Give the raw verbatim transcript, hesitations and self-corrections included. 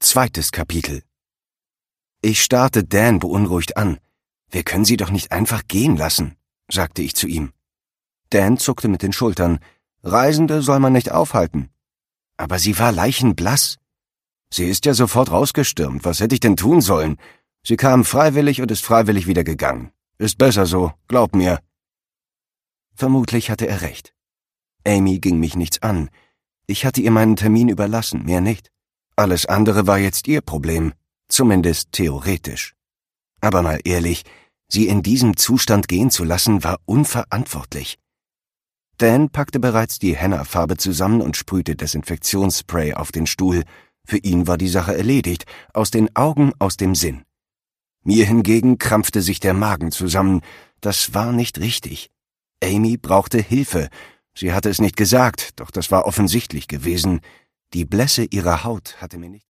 Zweites Kapitel. Ich starrte Dan beunruhigt an. »Wir können sie doch nicht einfach gehen lassen«, sagte ich zu ihm. Dan zuckte mit den Schultern. »Reisende soll man nicht aufhalten.« »Aber sie war leichenblass.« »Sie ist ja sofort rausgestürmt. Was hätte ich denn tun sollen? Sie kam freiwillig und ist freiwillig wieder gegangen. Ist besser so, glaub mir.« Vermutlich hatte er recht. Amy ging mich nichts an. Ich hatte ihr meinen Termin überlassen, mehr nicht. Alles andere war jetzt ihr Problem, zumindest theoretisch. Aber mal ehrlich, sie in diesem Zustand gehen zu lassen, war unverantwortlich. Dan packte bereits die Henna-Farbe zusammen und sprühte Desinfektionsspray auf den Stuhl. Für ihn war die Sache erledigt, aus den Augen, aus dem Sinn. Mir hingegen krampfte sich der Magen zusammen. Das war nicht richtig. Amy brauchte Hilfe. Sie hatte es nicht gesagt, doch das war offensichtlich gewesen. Die Blässe ihrer Haut hatte mir nicht